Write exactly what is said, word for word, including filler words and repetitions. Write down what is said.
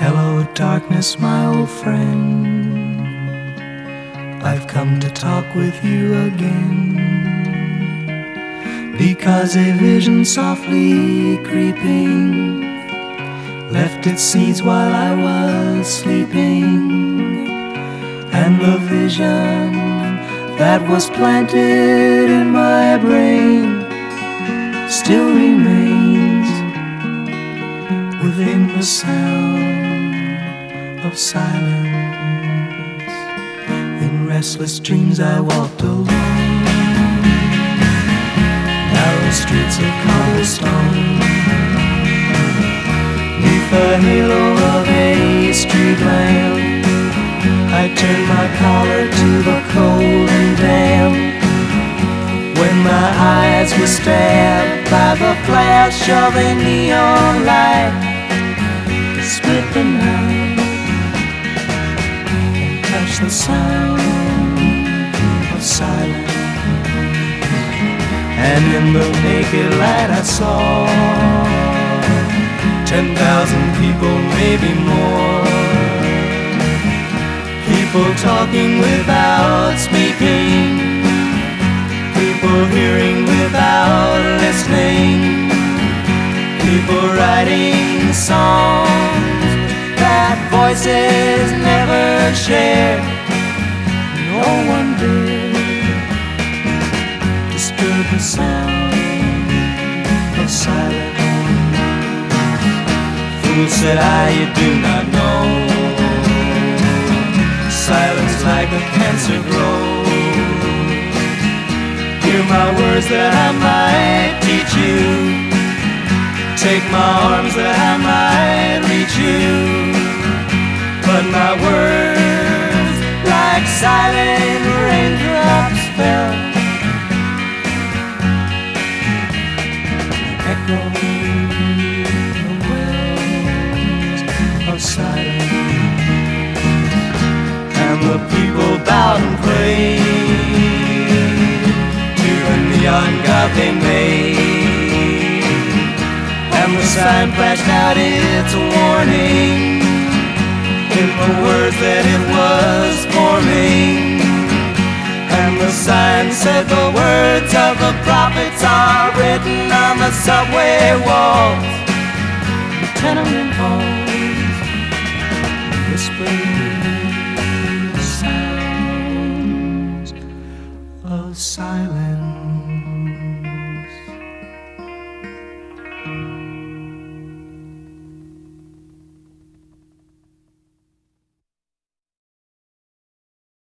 Hello, darkness, my old friend. I've come to talk with you again, because a vision softly creeping left its seeds while I was sleeping, and the vision that was planted in my brain still remains within the sound of silence. In restless dreams I walked alone, narrow streets of cobblestone, neath the halo of a street lamp. I turned my collar to the cold and damp, when my eyes were stabbed by the flash of a neon light. Split the night and touch the sound of silence, and in the naked light I saw ten thousand people, maybe more, people talking without speaking, people hearing without listening, people writing songs that voices never shared. No one did disturb the sound of silence. Fool, said I, you do not know, silence like a cancer grows. Hear my words that I might teach you, take my arms that I might reach you, but my words like silent raindrops fell, echoing the wells of silence. And the people bowed and prayed to the neon god they made, and the sign flashed out its warning in the words that it was forming. And the sign said the words of the prophets are written on the subway walls, the tenement halls,